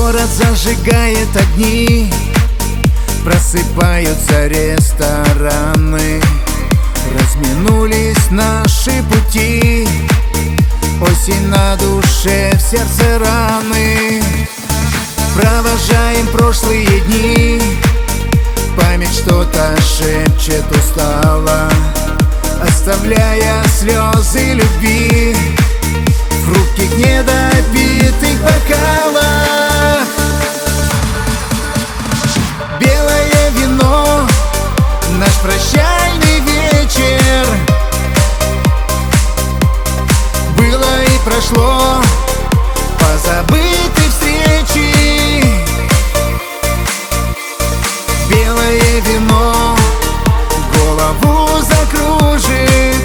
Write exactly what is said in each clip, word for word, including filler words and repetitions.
Город зажигает огни, просыпаются рестораны. Разминулись наши пути, осень на душе, в сердце раны. Провожаем прошлые дни, память что-то шепчет устало, оставляя слезы любви в хрупких недопитых бокалах. Белое вино, наш прощальный вечер. Было и прошло, позабыты встречи. Белое вино голову закружит.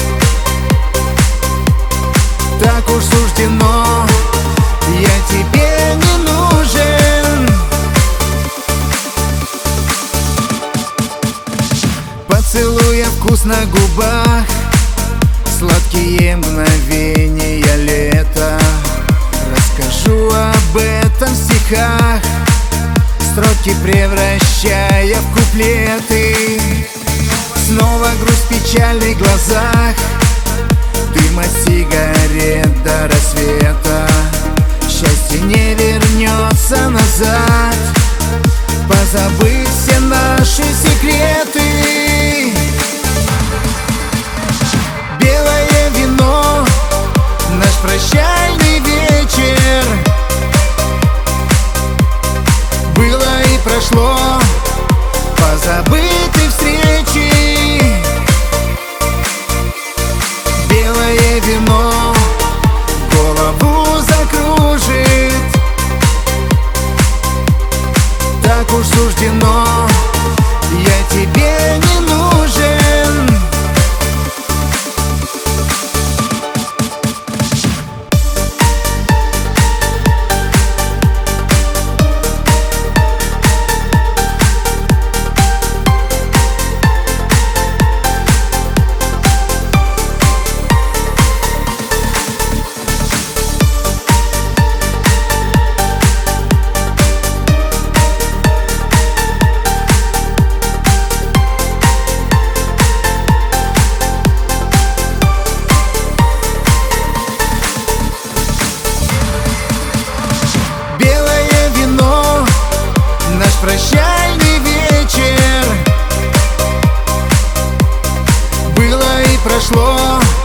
Так уж суждено, я тебе не нужен. Поцелуя вкус на губах, сладкие мгновения лета. Расскажу об этом в стихах, строки превращая в куплеты. Снова грусть в печальных глазах, дым от сигарет до рассвета. Счастье не вернется назад, позабыть все наши секреты. Белое вино, наш прощальный вечер. Было и прошло, позабыты встречи. Белое вино голову закружит. Так уж суждено, я тебе не нужен. Наш прощальный вечер. Было и прошло,